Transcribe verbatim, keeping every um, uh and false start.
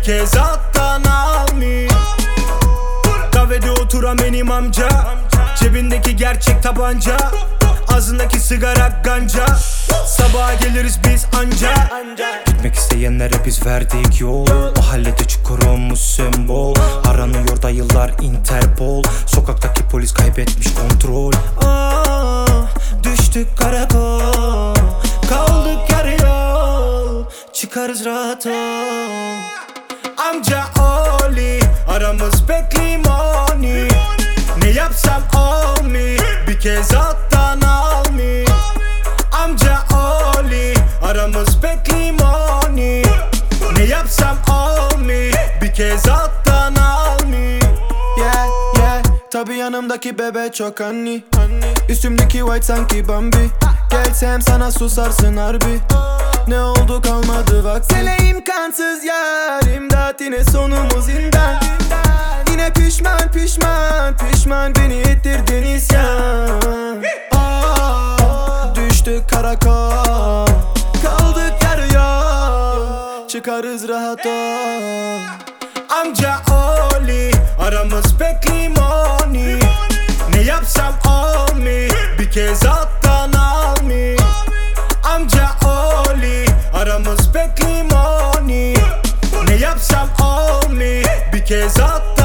kez alttan almi. Kahvede oturan benim amca, cebindeki gerçek tabanca, ağzındaki sigara ganca. Sabaha geliriz biz anca. Gitmek isteyenlere biz verdik yol. Mahallede çukurumuz sembol. Aranıyor da yıllar Interpol. Sokaktaki polis kaybetmiş kontrol. Aa, düştük karakol. Kaldık yarı yol. Çıkarız rahat ol. Amca Oli, aramız pek limoni. Ne yapsam olmuyor, bir kez alttan almi. Amca Oli, aramız pek limoni. Ne yapsam olmuyor, bir kez alttan almi. Yeah yeah, tabi yanımdaki bebe çok anni. Üstümdeki white sanki Bambi. Gelsem sana susarsın harbi. Ne oldu kalmadı vakti. Sele imkansız yar, imdat yine sonumuz zindan. Yine pişman pişman pişman beni ettirdin isyan. Aa, düştük karakol. Kaldık yarı yol. Çıkarız rahat ol. Amca Oli, aramız pek limoni. Ne yapsam olmuyor, bir kez alttan almi. Amca Oli, aramız pek limoni. Ne yapsam olmuyor, bir kez alttan